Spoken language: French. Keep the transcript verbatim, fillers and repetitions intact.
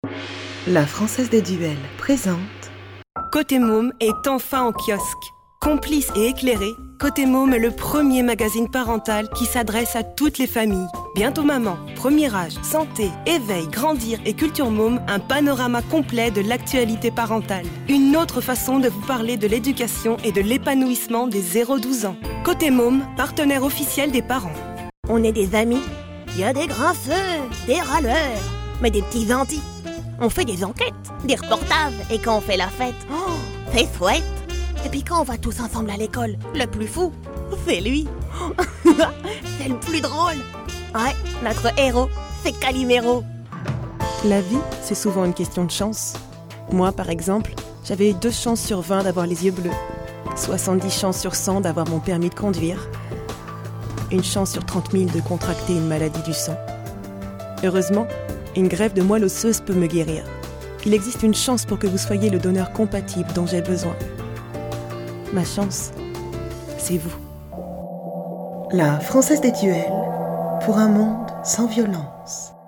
La Française des Duels présente Côté Môme est enfin en kiosque. Complice et éclairé, Côté Môme est le premier magazine parental qui s'adresse à toutes les familles. Bientôt maman, premier âge, santé, éveil, grandir et culture môme, un panorama complet de l'actualité parentale. Une autre façon de vous parler de l'éducation et de l'épanouissement des zéro à douze ans. Côté Môme, partenaire officiel des parents. On est des amis. Il y a des grinceux, des râleurs, mais des petits gentils. On fait des enquêtes, des reportages, et quand on fait la fête, oh, c'est chouette. Et puis quand on va tous ensemble à l'école, le plus fou, c'est lui. C'est le plus drôle. Ouais, notre héros, c'est Calimero. La vie, c'est souvent une question de chance. Moi, par exemple, j'avais eu deux chances sur vingt d'avoir les yeux bleus, soixante-dix chances sur cent d'avoir mon permis de conduire, une chance sur trente mille de contracter une maladie du sang. Heureusement, une greffe de moelle osseuse peut me guérir. Il existe une chance pour que vous soyez le donneur compatible dont j'ai besoin. Ma chance, c'est vous. La Française des Duels pour un monde sans violence.